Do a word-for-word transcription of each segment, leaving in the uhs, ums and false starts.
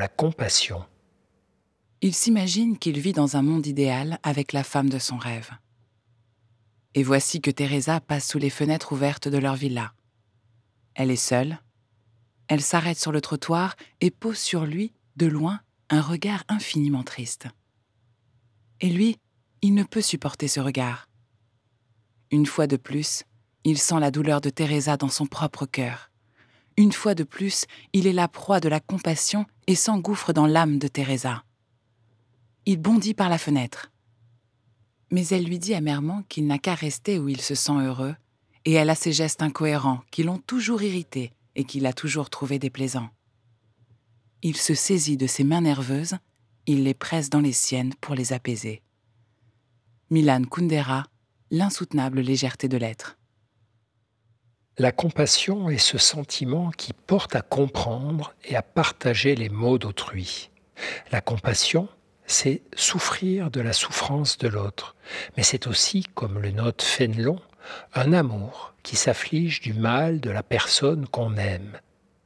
la compassion. Il s'imagine qu'il vit dans un monde idéal avec la femme de son rêve. Et voici que Teresa passe sous les fenêtres ouvertes de leur villa. Elle est seule. Elle s'arrête sur le trottoir et pose sur lui, de loin, un regard infiniment triste. Et lui, il ne peut supporter ce regard. Une fois de plus, il sent la douleur de Teresa dans son propre cœur. Une fois de plus, il est la proie de la compassion et s'engouffre dans l'âme de Teresa. Il bondit par la fenêtre. Mais elle lui dit amèrement qu'il n'a qu'à rester où il se sent heureux, et elle a ces gestes incohérents qui l'ont toujours irrité et qu'il a toujours trouvé déplaisants. Il se saisit de ses mains nerveuses, il les presse dans les siennes pour les apaiser. Milan Kundera, l'insoutenable légèreté de l'être. La compassion est ce sentiment qui porte à comprendre et à partager les maux d'autrui. La compassion, c'est souffrir de la souffrance de l'autre, mais c'est aussi, comme le note Fénelon, un amour qui s'afflige du mal de la personne qu'on aime.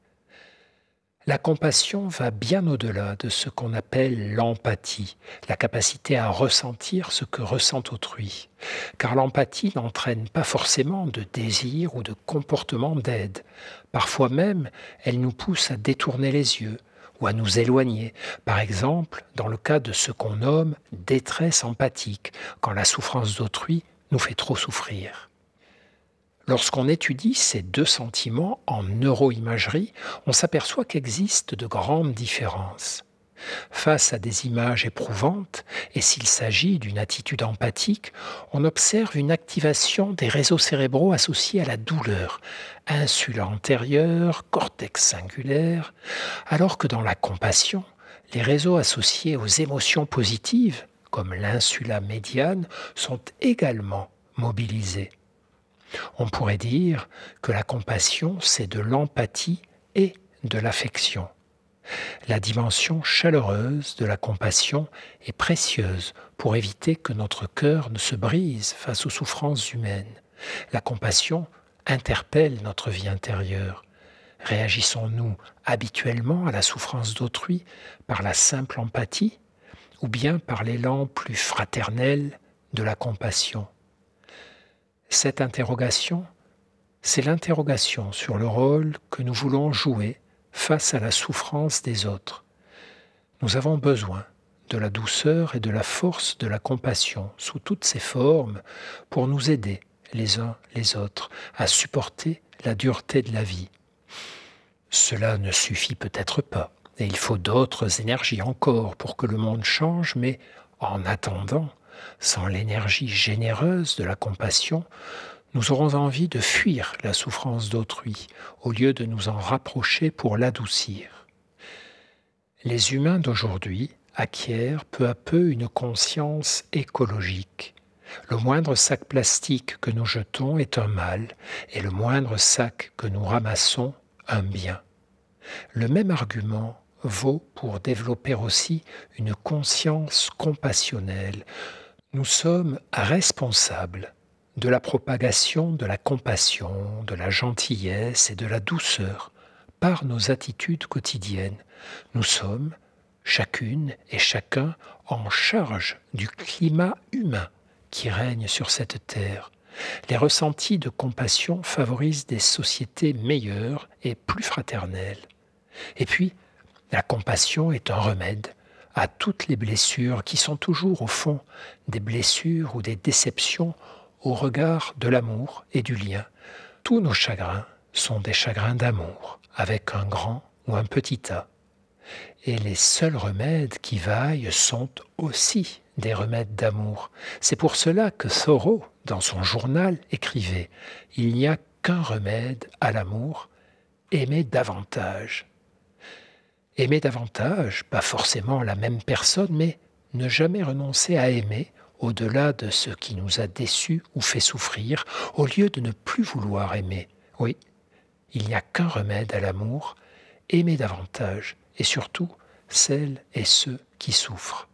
La compassion va bien au-delà de ce qu'on appelle l'empathie, la capacité à ressentir ce que ressent autrui. Car l'empathie n'entraîne pas forcément de désir ou de comportement d'aide. Parfois même, elle nous pousse à détourner les yeux ou à nous éloigner. Par exemple, dans le cas de ce qu'on nomme détresse empathique, quand la souffrance d'autrui nous fait trop souffrir. Lorsqu'on étudie ces deux sentiments en neuroimagerie, on s'aperçoit qu'existent de grandes différences. Face à des images éprouvantes, et s'il s'agit d'une attitude empathique, on observe une activation des réseaux cérébraux associés à la douleur, insula antérieure, cortex singulaire, alors que dans la compassion, les réseaux associés aux émotions positives, comme l'insula médiane, sont également mobilisés. On pourrait dire que la compassion, c'est de l'empathie et de l'affection. La dimension chaleureuse de la compassion est précieuse pour éviter que notre cœur ne se brise face aux souffrances humaines. La compassion interpelle notre vie intérieure. Réagissons-nous habituellement à la souffrance d'autrui par la simple empathie ou bien par l'élan plus fraternel de la compassion ? Cette interrogation, c'est l'interrogation sur le rôle que nous voulons jouer face à la souffrance des autres. Nous avons besoin de la douceur et de la force de la compassion sous toutes ses formes pour nous aider les uns les autres à supporter la dureté de la vie. Cela ne suffit peut-être pas et il faut d'autres énergies encore pour que le monde change, mais en attendant, sans l'énergie généreuse de la compassion, nous aurons envie de fuir la souffrance d'autrui, au lieu de nous en rapprocher pour l'adoucir. Les humains d'aujourd'hui acquièrent peu à peu une conscience écologique. Le moindre sac plastique que nous jetons est un mal, et le moindre sac que nous ramassons, un bien. Le même argument vaut pour développer aussi une conscience compassionnelle. Nous sommes responsables de la propagation de la compassion, de la gentillesse et de la douceur par nos attitudes quotidiennes. Nous sommes, chacune et chacun, en charge du climat humain qui règne sur cette terre. Les ressentis de compassion favorisent des sociétés meilleures et plus fraternelles. Et puis, la compassion est un remède à toutes les blessures qui sont toujours au fond des blessures ou des déceptions au regard de l'amour et du lien. Tous nos chagrins sont des chagrins d'amour, avec un grand ou un petit A. Et les seuls remèdes qui vaillent sont aussi des remèdes d'amour. C'est pour cela que Thoreau, dans son journal, écrivait « Il n'y a qu'un remède à l'amour, aimer davantage ». Aimer davantage, pas forcément la même personne, mais ne jamais renoncer à aimer au-delà de ce qui nous a déçus ou fait souffrir, au lieu de ne plus vouloir aimer. Oui, il n'y a qu'un remède à l'amour, aimer davantage, et surtout celles et ceux qui souffrent.